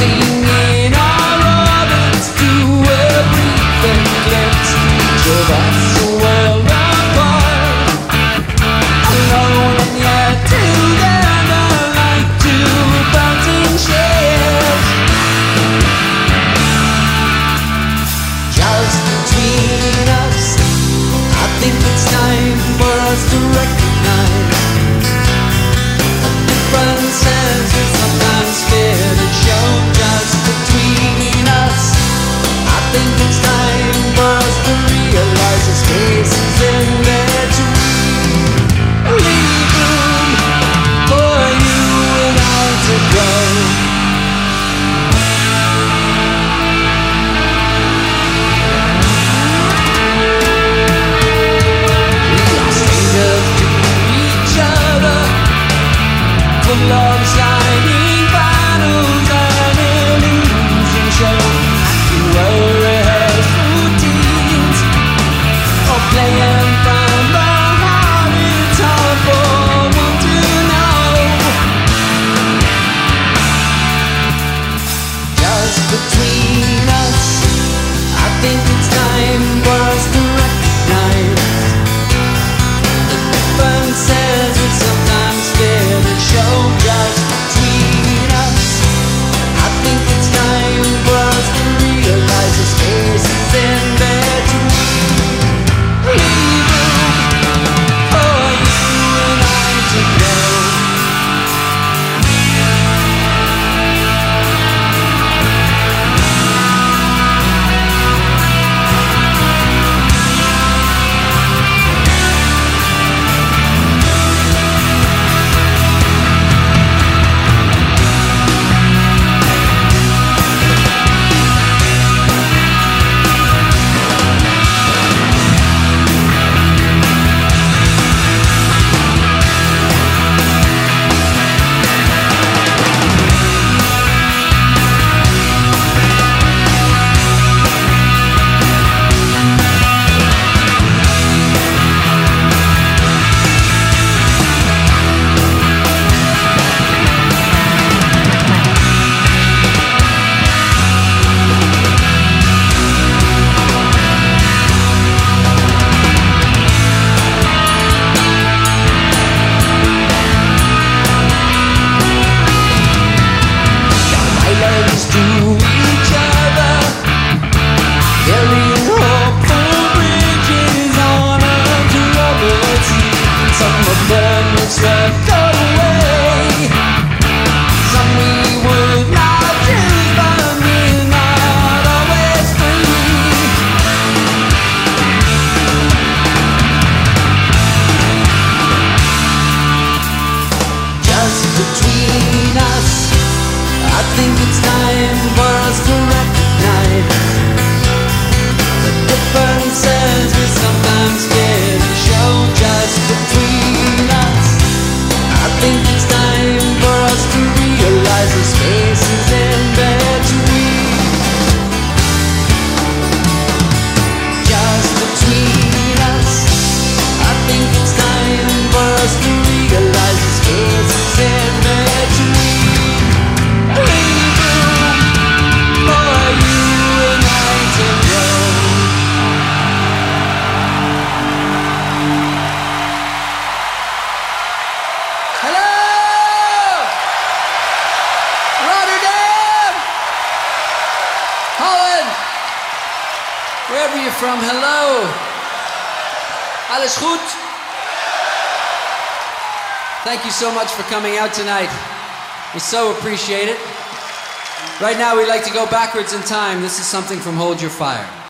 singing our orbits to a brief eclipse. Each of us a world apart, alone and yet together like two bouncing ships. Just between us, I think it's time for us to recognize the differences we sometimes fear to show. Just between us, I think it's time for us to realize the spaces in between. Leave room for you and I to grow. Love's lightning battles and illusion show. You will rehearse routines or playing from the heart. It's hard for one to know. Just between us, I think it's time for us to recognize the differences we sometimes fear to show. Just between us, I think it's time for us to realize the spaces in between. Leave room for you and I to grow. Between us, I think it's time for us to recognize the differences we sometimes fear to show. Just between us, I think it's time for us to realize the spaces in between. Just between us, I think it's time for us to realize the spaces in between. Leave room for you and I to grow. Hello, Rotterdam, Holland, wherever you're from. Hello, alles goed? Thank you so much for coming out tonight. We so appreciate it. Right now we'd like to go backwards in time. This is something from Hold Your Fire.